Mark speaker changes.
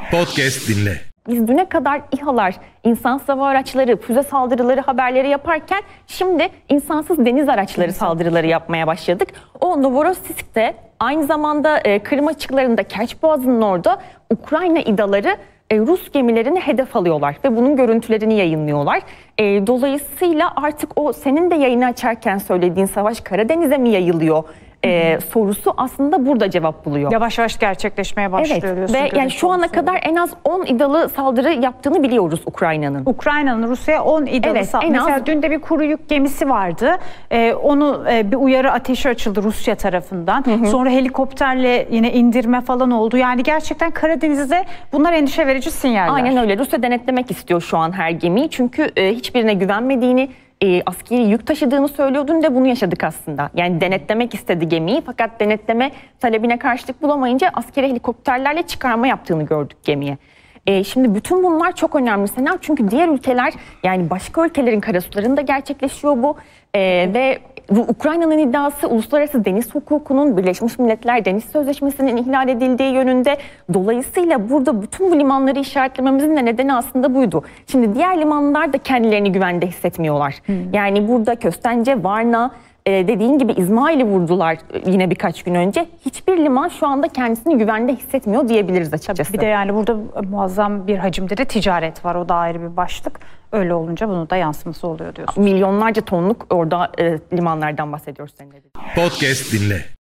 Speaker 1: Podcast dinle.
Speaker 2: Biz düne kadar İHA'lar, insansız hava araçları, füze saldırıları haberleri yaparken şimdi insansız deniz araçları saldırıları yapmaya başladık. O Novorossiysk'te aynı zamanda Kırım açıklarında Kerç Boğazı'nın orada Ukrayna İDA'ları Rus gemilerini hedef alıyorlar ve bunun görüntülerini yayınlıyorlar. Dolayısıyla artık o senin de yayını açarken söylediğin savaş Karadeniz'e mi yayılıyor? Sorusu aslında burada cevap buluyor.
Speaker 3: Yavaş yavaş gerçekleşmeye başlıyor.
Speaker 2: Evet ve yani şu ana kadar en az 10 İDA'lı saldırı yaptığını biliyoruz Ukrayna'nın.
Speaker 3: Ukrayna'nın Rusya'ya 10 İDA'lı saldırı. Mesela dün de bir kuru yük gemisi vardı. Onu bir uyarı ateşi açıldı Rusya tarafından. Sonra helikopterle yine indirme falan oldu. Yani gerçekten Karadeniz'de bunlar endişe verici sinyaller.
Speaker 2: Aynen öyle. Rusya denetlemek istiyor şu an her gemiyi. Çünkü hiçbirine güvenmediğini, askeri yük taşıdığını söylüyordun da bunu yaşadık aslında. Yani denetlemek istedi gemiyi fakat denetleme talebine karşılık bulamayınca askeri helikopterlerle çıkarma yaptığını gördük gemiye. Şimdi bütün bunlar çok önemli Sena, çünkü diğer ülkeler, yani başka ülkelerin karasularında gerçekleşiyor bu ve Ukrayna'nın iddiası uluslararası deniz hukukunun, Birleşmiş Milletler Deniz Sözleşmesi'nin ihlal edildiği yönünde. Dolayısıyla burada bütün bu limanları işaretlememizin de nedeni aslında buydu. Şimdi diğer limanlar da kendilerini güvende hissetmiyorlar. Yani burada Köstence, Varna, dediğin gibi İzmail'i vurdular yine birkaç gün önce. Hiçbir liman şu anda kendisini güvende hissetmiyor diyebiliriz açıkçası.
Speaker 3: Bir de yani burada muazzam bir hacimde de ticaret var. O da ayrı bir başlık. Öyle olunca bunun da yansıması oluyor diyorsun.
Speaker 2: Milyonlarca tonluk orada limanlardan bahsediyoruz seninle.
Speaker 1: Podcast dinle.